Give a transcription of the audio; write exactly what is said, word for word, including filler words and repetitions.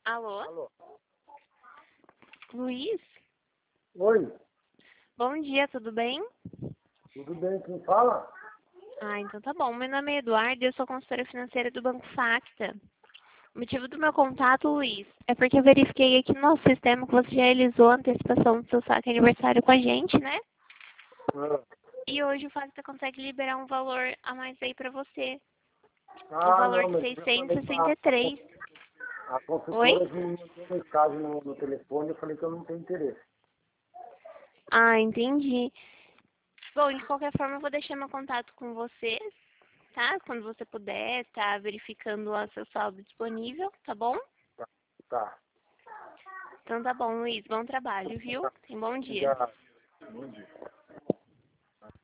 Alô? Alô? Luiz? Oi, Bom dia, tudo bem? tudo bem? Quem fala? Ah, então tá bom. Meu nome é Eduardo e eu sou consultora financeira do Banco Facta. O motivo do meu contato, Luiz, é porque eu verifiquei aqui no nosso sistema que você já realizou a antecipação do seu saque aniversário com a gente, né? Ah, E hoje o Facta consegue liberar um valor a mais aí pra você. Um Ah, valor não, de mas eu já seiscentos falei e com sessenta a, e três. a Oi? consultora que me mandou mensagem no, no telefone, eu falei que eu não tenho interesse. Ah, entendi. Bom, de qualquer forma, eu vou deixar meu contato com você, tá? Quando você puder, tá verificando lá seu saldo disponível, tá bom? Tá, tá. Então tá bom, Luiz. Bom trabalho, viu? Tenha um bom dia. Obrigado. Bom dia.